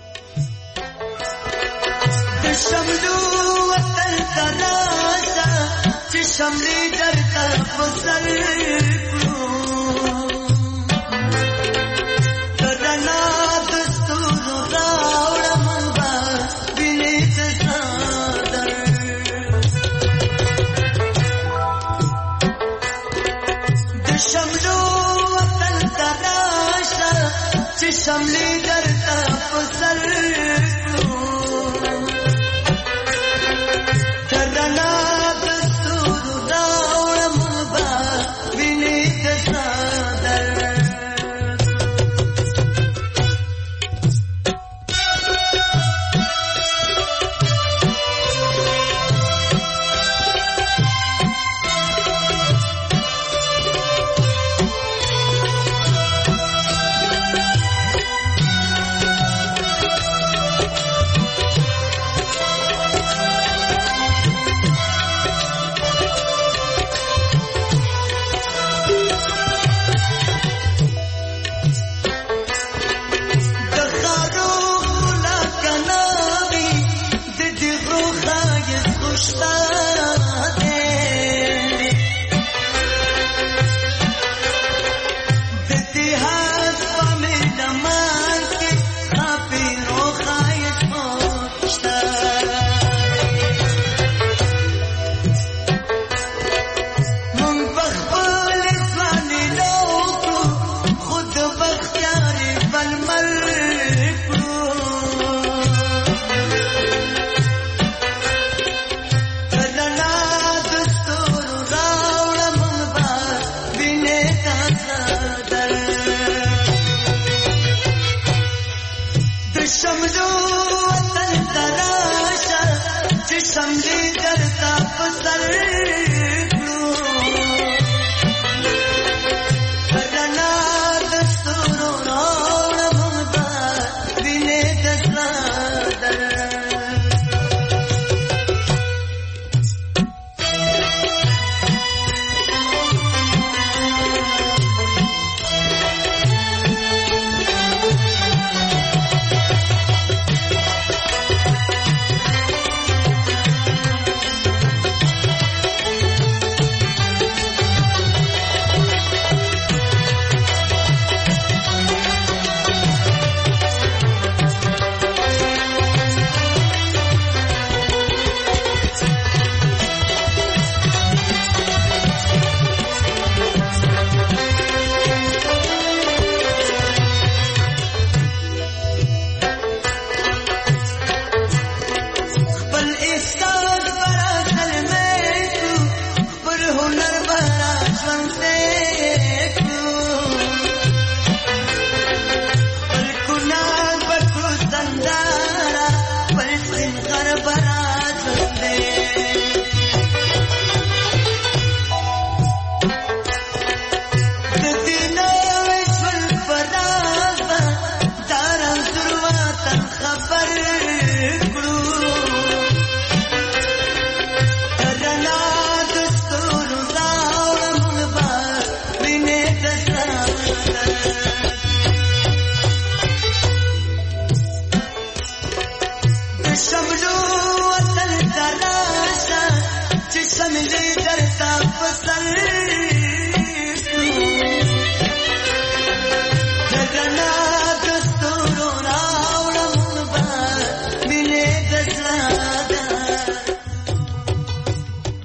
د شملو وطن ترازا چې شملې درته فصل کړو، درنا دستور راوړم با وینې تصادر. شملو وطن تراشا چې شملې درته فصل کړو، ترنا دستور راوړم با وینې تصادر.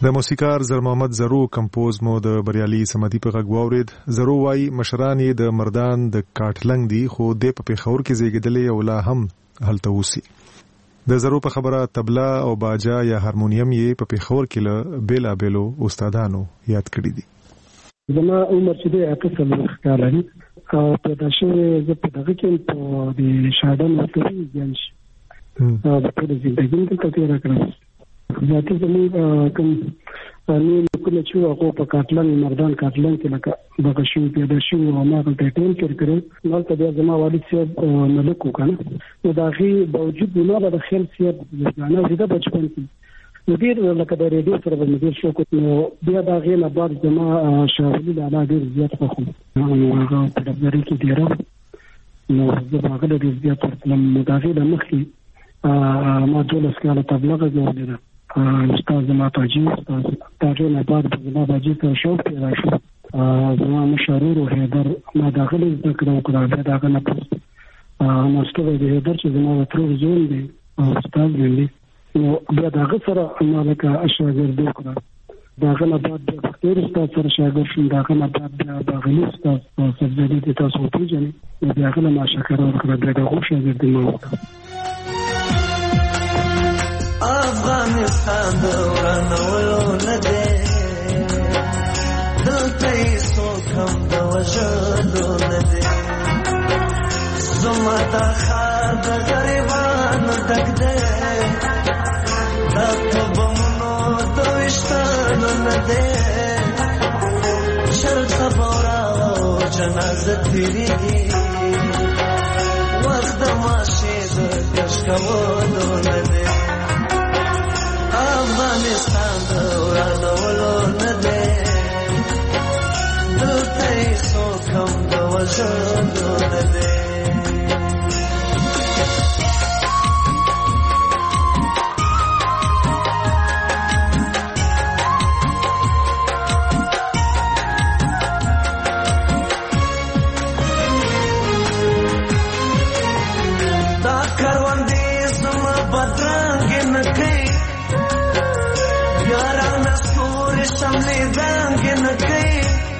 د موسیقار زر محمد زرو کمپوز مو د بریالي سمدي په غږ واورید. زرو وايي مشران یې د مردان د کاټلنګ دي خو د په پېښور کې زیږیدلې او لا هم هلته اوسي. د زرو په خبره طبله او باجا یا هارمونیم یې په پېښور کې له بیلابیلو استادانو یاد کړي دي. زما عمر چې دی 8 کال لري او پیدا شوی زه په دغه کې په د شاډن وطن ځان شي په ټول ژوند کې تیر کړم. ذاتي زموږ کوم نو کوم چې هغه په کاټلنګ مردان کاټلنګ کې لکه دغه شی پیدا شو او ما ته ټیم کړی نو ته بیا زما والد صاحب ملک وکړ نو دا غي باوجود نه د خیل صاحب ځانه زده بچپن کې نو ډیر لکه د ریډیو سره د مدیر شو کو نو بیا دا غي نه بعد زما شاولي لا ډیر زیات خو نو هغه په دغه کې ډیر نو زه هغه ډیر زیات ترلم دا غي د مخې ما دولس کاله تبلیغ جوړ استاد زما پاجي استاد تاجو نه بعد زما باجي ته شوق پیدا شو زما مشرور او هیدر ما داخلي ذکر وکړه بیا دا کنه ماستر دی هیدر چې زما وترو زون دی استاد دی نو بیا دا سره ما لکه اشاګرد وکړه دا کنه بعد د ډیر استاد سره شاګرد شوم دا کنه بعد بیا باغلی استاد سبزدي د تاسو پیژنې بیا کنه ما شکر ورکړه بیا دا خو شاګرد ما وکړه. افغانستان دورانولو نه دی دلته یې څوک هم د وژلو نه دی زما دا ښار د غریبانو ډک دی دا په بمونو د ویشتلو نه دی شل خبره او جنازه تېرېږي وخت د ماشې د کش کولو نه دی افغانستان دورانولو نه دی دلته یې څوک هم د وژلو نه دی. دا کروندې زما بدرنګې نه کوي یاران سور شملې دنګ نه کوي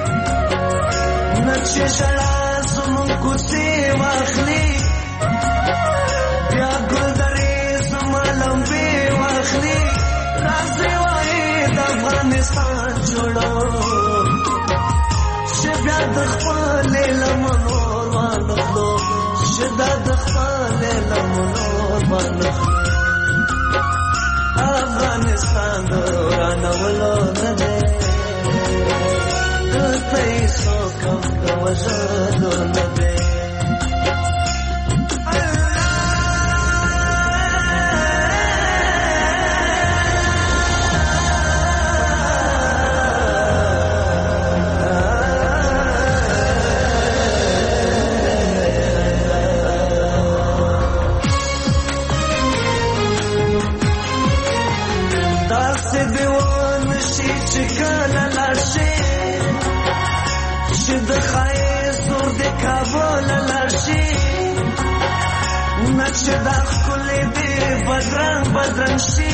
نچې شړا زمون کوڅې واخلي بیا ګلدرې زما لمبې واخلي راځي وایي د افغانستان جوړو چې بیا د خپلې لمنور وانخلو چې دا د خپلې لمنور وانخلو. افغانستان دورانولو نه دی دلته یې څوک هم د وژلو نه دی. نچه دا خکلی دی بدرنگ بدرنگ شی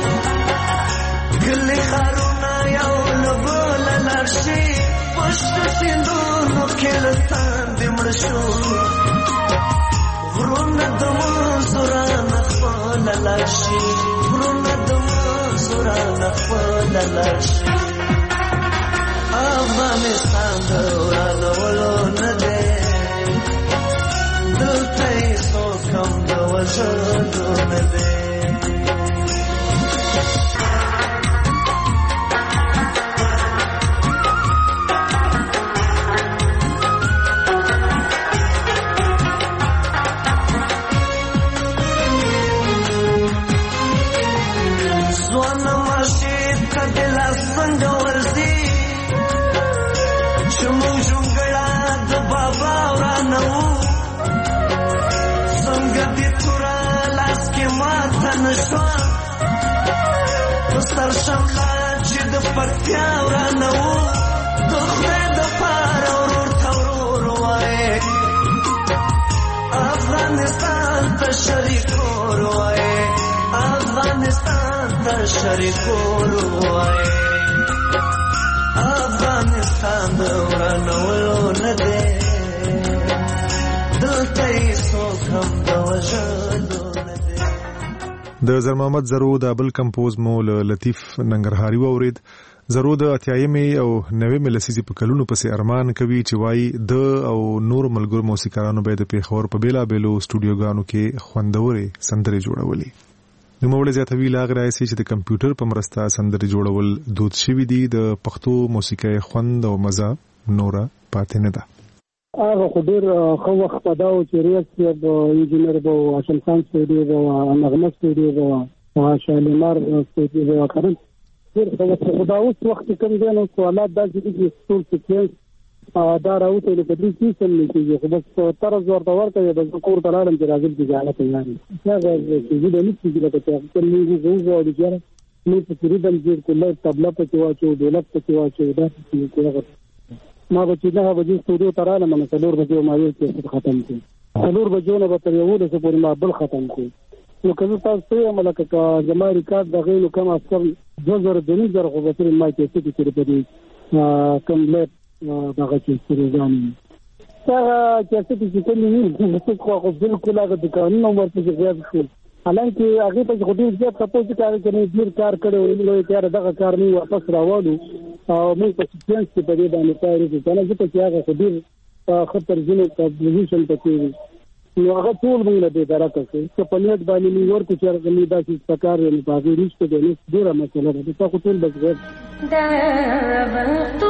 گلی خارونا یو لبول لرشی پشت سیندونو کلستان دی مرشو غرون دمو زوران اخفال لرشی غرون دمو زوران اخفال لرشی. افغانستان دورانولو نه دی دلته یې څوک هم د وژلو نه دی. ځوانه ماشې ته د لاس څنګه ورځي چې موږ ژونګړه د بابا ورانه وو څنګه دې توره لاس کې ماته نه شوه په سر شمله چې د پکتیا ورانه وو د خدای دپاره ورور ته ورور وایې افغانستان ته شریک ور وایې افغانستان ته شریکولو وای افغانستان د ورانولو نه دی دلته یې څوک هم د وژلو نه دی. د زر محمد زرو د بل کمپوز مو لطیف ننګرهاري واورید. زرو د اتیایمې او 90 لسیزې په کلونو پسې ارمان کوي چې وایي د او نور ملګرو موسیقارانو به د پیښور په بیلابېلو سټوډیوګانو کې خوندورې سندرې جوړولې. نوموړی زیاتوي لا غواړي چې د کمپیوټر په مرسته سندرې جوړول دود شوي دي، د پښتو موسیقۍ خوند او مزه نوره پاتې نه ده. هغه خو ډېر ښه وخت په دا و چې ریاض صاحب انجینر به و، هاشم خان سعودي به و، نغمه سعودي به و، شالیمار سعودي به و. ډېر ښه وخت خو دا اوس وخت کوم دی نو سوالات داسې دي چې ټول سیکوینس دا راوته نو په دې سیستم نه کېږي، خو بس طرز ورته ورکوي بس کور ته لاړم چې راځم چې جاله تیار یم. هغه چې دې نه کېږي لکه چې خپل موږ وغواړو چې موږ په ریدم جوړ کړو، طبله پکې واچو، ډولک پکې واچو، دا څه ما به چې 9 بجې سټوډیو ته رالم نو 4 بجې ما یو څه ختم کړ، 4 بجې نه به تر 11 پورې ما بل ختم کړ. نو که زه تاسو ته وایم لکه زما ریکارډ دغه نو کم اکثر 2000 خو به تر ما کې څه کې په دې کمپلیټ دغه چې سرګانی هغه چې څه کوي نو څه خو بالکل هغه د قانون ورته ځای شو. حالانکه هغه په خودي ځای په پوزې کار کوي، ډیر کار کړو نو یې دغه کار نه واپس راوړو او موږ په سیکوینس کې په دې باندې کار کوي. کنه چې هغه خودي خطر ځینې پوزیشن پکې نو هغه ټول موږ له دې درکه چې په نیت باندې موږ ورته چې هغه نه داسې پکار نه پاږي رښت دې نه ډیره مسله ده. تاسو ټول بس غوښ دا وختو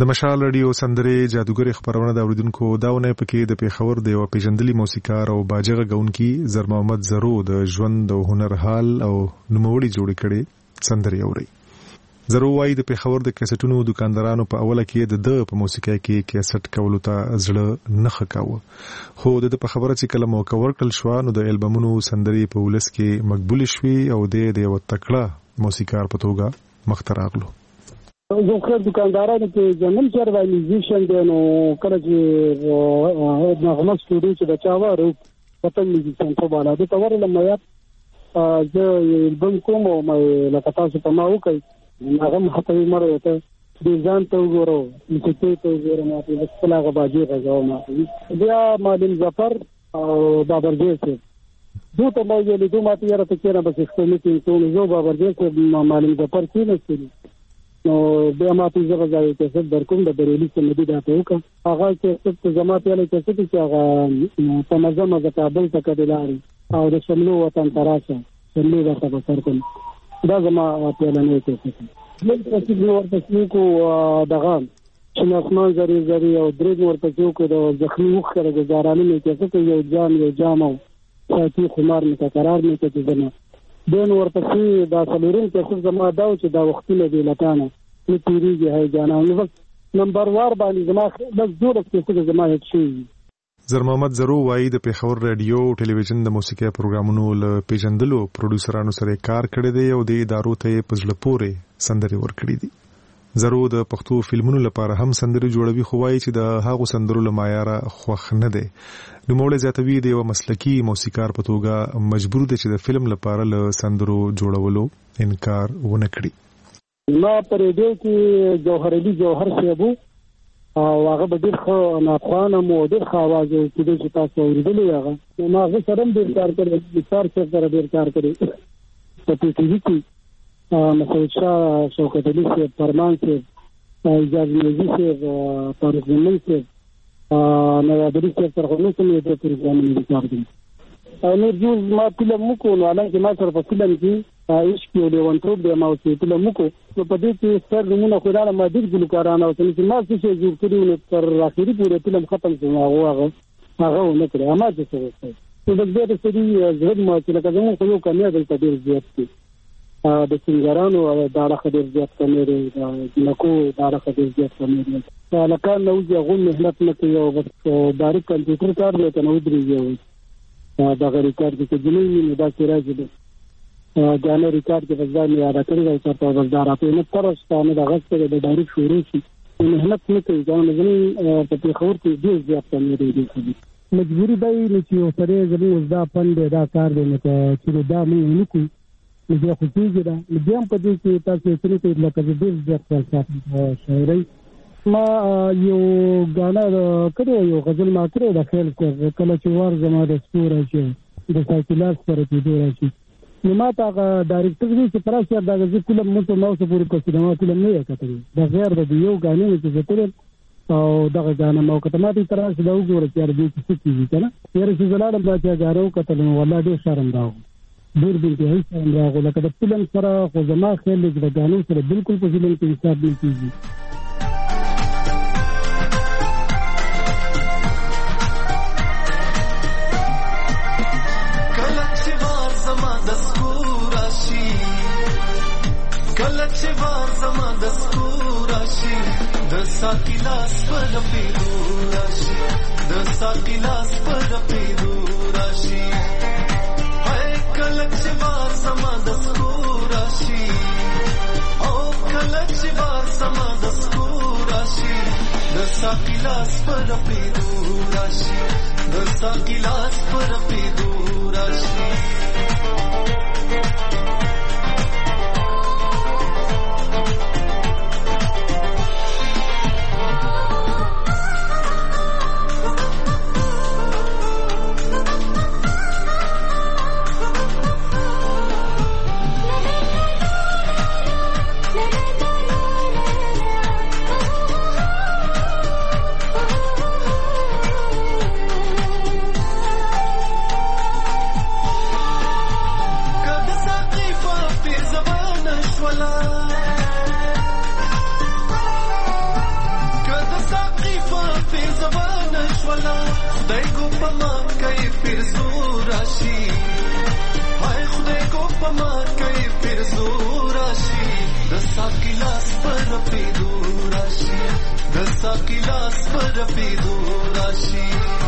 د مشال رادیو سندره جادوګر خبرونه د اوریدونکو داونه پکې د پیښور د یو پیژندلي موسیقار او باجغه غونکي زر محمد زرو د ژوند او هنر حال او نوموړي جوړ کړي سندره اوري. زرو وايي د پیښور د کیسټونو دکاندارانو په اوله کې د په موسیقۍ کې کیسټ کولو ته زړه نه خکاوه، خو د په خبره چې کله موقع ورکړل شو نو د البومونو سندري په ولس کې مقبول شوي او د یو تکړه موسیقار په توګه مخ ته راغلو. زه خو دکاندارانو کې جنن چر وای میوزیشن دی نو کله چې نغمه سټوډیو چې د چاوارو پتن میوزیشن په بالا د تور لمه یا زه البوم کوم او مې لکه تاسو په ما وکړ هغه هته مره ته د ځان ته وګورو چې ته وګورم چې خپل هغه باجی غواړم ما بیا مالم ظفر او بابرجیت دوی ته مې ویلي دوی ماته یاره ته کېره بس ښکلې کې ټول زه بابرجیت مالم ظفر کېنستل نو بیا ماته زه غواړم چې در کوم د بریلی سمدي دا ته وکړه هغه چې زما ته له چې هغه په مزه د کابل ته کډلاري او د شملو وطن تراشه شملو ورته بسر کوم دا زما په لنه کې موږ چې ورته کو دغه چې اسمان زری زری او درې ورته کو د زخمی وخره گزارانه نه کې یو جام او ساتي خمار متقرر نه کې ځنه دین ورته دا څلورم چې زما دا چې دا وختونه دی لټانه چې تیریږي هي جانانه بس نمبر وار باندې زما بس جوړ کې زما هیڅ شي. زر محمد زرو وايي د پیښور رادیو او ټلویزیون د موسیقي پروګرامونو له پیژندلو پروډوسرانو سره کار کړی دی او د ادارو ته پزله پورې سندري ورکړي دي. زرو د پښتو فلمونو لپاره هم سندري جوړوي، خو وايي چې د هغو سندرو له معیار خوښ نه دی. نو موږ زیاتوي د یو مسلکي موسیقار په توګه مجبور دي چې د فلم لپاره له سندرو جوړولو انکار ونه کړي. ما پر دې کې جوهر علي جوهر صاحب او هغه به ډېر ښه ناخوانه مو ډېر ښه اواز کېدی چې تاسو اورېدلی هغه ما هغه سره هم ډېر کار کړی نثار صاحب سره ډېر کار کړی په پی ټي وي کې مسعود شاه شوکت علي صاحب فرمان صاحب اعجاز نیزي صاحب طارق زمین صاحب نوابري صاحب سره خو نه کوم یو پروګرامونه کار کوي نور جوز ما فلم وکړو نو حالانکه ما سره په فلم کې عشق یو لیونتوب دی ما اوس فلم وکړو نو په دې کې ستر نمونه خو راله ما ډېر ګلوکاران او چې ما څه جوړ کړي نو تر اخري پورې فلم ختم شو هغه ونه کړی ما څه وکړ نو د دې د سړي زړه ما چې لکه زموږ خو یو کمی دی په ډېر زیات دی د سنگرانو دا راخه ډېر زیات کمی دی د نکو دا راخه ډېر زیات کمی دی لکه نو چې هغه مهنت نه کوي او بس باریک کمپیوټر کار دی کنه ودرېږي دا غری کار کې جنوي نه دا چې راځي جانه ریکارډ کې وځي یا راکړي دا چې په وزدار په نه ترستانه د غسته د ډایرکټ شروع شي مهنت نه کوي دا نه په پیښور کې ډېر زیات کمی دی مجبوری دی چې سره زموږ دا پند دا کار دی چې دا موږ نه کوو نو خو کېږي دا بیا په دې کې تاسو چې لکه ډېر زیات فلسفه شاعري ما یو غانا کړو یو غزل ما کړو د خیال کله چې وار زما د سپور شي د سایکلاس پر دې راشي نو ما ته ډایرکټر دې چې پراشه دا غزل فلم مو ته نو څه پوری کوي نو فلم نه کتلی دا غیر د یو غانې چې زتل او دغه غانا مو کته ما ته تراشه دا وګوره چې دې څه کیږي کنه یاره چې زلاړم دا چې غارو کتل نو والله ډېر شرم راو ډېر دې هیڅ شرم راغله لکه د فلم سره خو زما خیال دې د غانو سره بالکل په فلم کې حساب نه کیږي. ساقلاس پر پیرو راشي د ساقلاس پر پیرو راشي هاي کلچ بار سما د سکو راشي او کلچ بار سما د سکو راشي د ساقلاس پر پیرو راشي د ساقلاس پر پیرو راشي خدای کو پما کوي پیر زور راشي هاي خدای کو پما کوي پیر زور راشي د ساقي لاس پر پیدو راشي د ساقي لاس پر پیدو راشي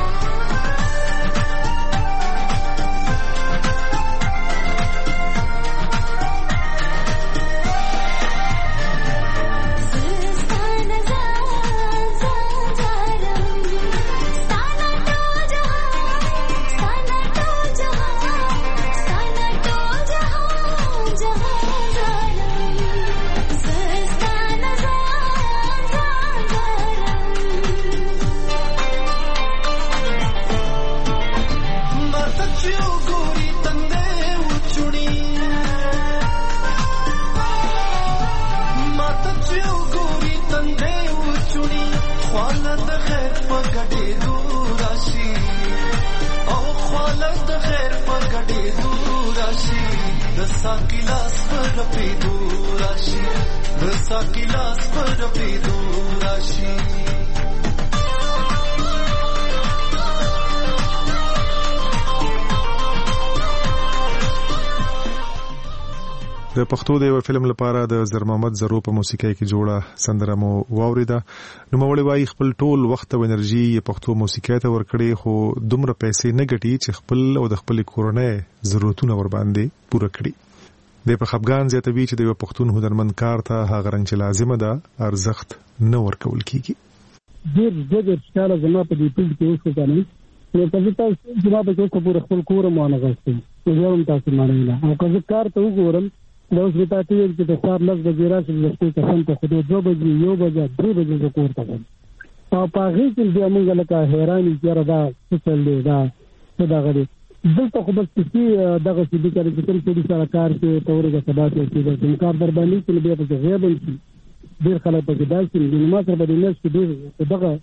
د پښتو د یو فلم لپاره د زر محمد زرو په موسیقۍ کې جوړه سندره مو واوریده. نو مولوی وايي خپل ټول وخت او انرژي پښتو موسیقۍ ته ورکړي، خو دومره پیسې نه ګټي چې خپل او د خپل کورنۍ ضرورتونه ور باندې پوره کړي. د په خپګان زیاتوي چې د یو پښتون هنرمند کار ته هغه رنګ چې لازمه ده ارزښت نه ورکول کیږي. ډېر ښکاره زما په دې فیلډ کې اوس وکړم نو په تاسو زما په څو پورې خپل کور مو نه غوښتم نو هم تاسو معنی نه او که کار ته وګورم دا اوس وتا ته چې د سهار لږ د جراسه د څه قسم ته خو 2 بجې 1 بجې 3 بجې د کور ته او په هغه کې بیا موږ لکه حیران یو دا څه چل دی دا څه دا غړي دلته خو بس چې دغه چې د کار چې کوم سره کار کې تورګه سبا کې د کار در باندې چې بیا په غیاب شي ډیر خلک په داسې چې ما سره به نه شي دغه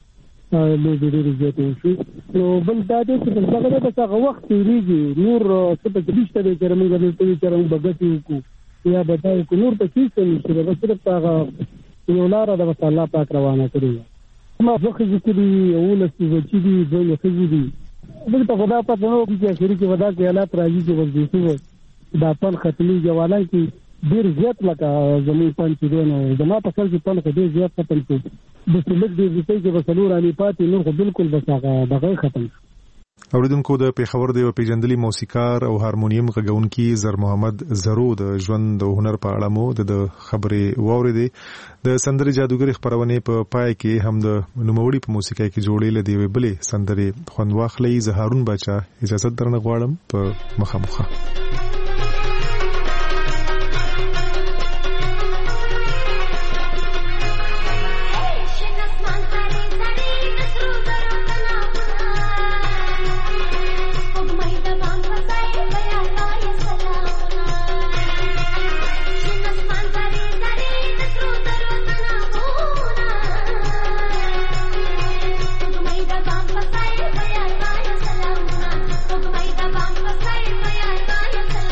له دې زیاتو شي نو بل دا چې څنګه دا څنګه وخت لري نور څه په دې شته چې موږ د دې چې موږ بغتی کو یا بدای کو نور ته څه نشي دا صرف هغه یو لار د الله پاک روانه کړی ما وخت ذکر یو لسی چې دی دوی خزي دي بل په خدا په نو کې اخري کې ودا کې حالات راځي چې وځي دا پن ختمي جوالان کې ډیر زیات لکه زموږ پن چې دی نو زما په خپل پن کې ډیر زیات ختم شو د سلک دی چې وسلور علي پاتې نور خو بالکل بس هغه دغه ختم اوریدونکو د پیښور د پیژندلي موسیقار او هارمونیم غږونکي زر محمد زرو د ژوند او هنر په اړه مو د خبرې واوریدې. د سندرې جادوګر خبرونه په پای کې هم د نوموړي په موسیقۍ کې جوړې لدی وی بلې سندرې خوند واخلې. زهارون بچا اجازه درنه غواړم په مخامخه. Bye.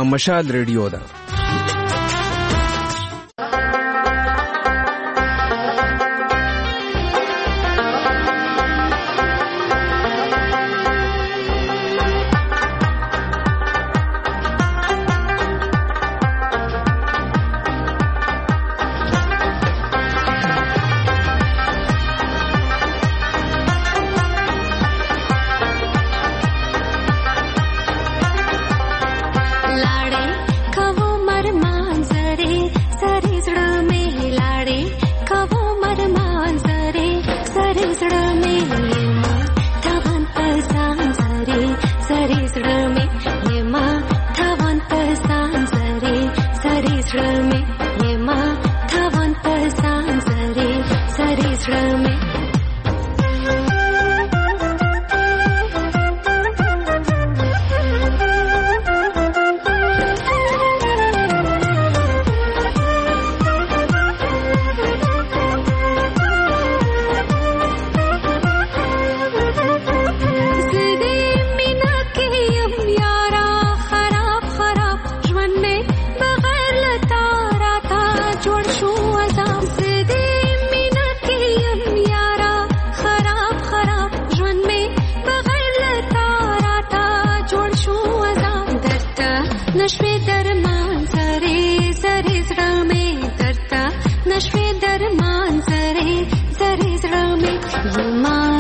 مشال ریډیو ده. नशे दरमान सरे सरे सरे में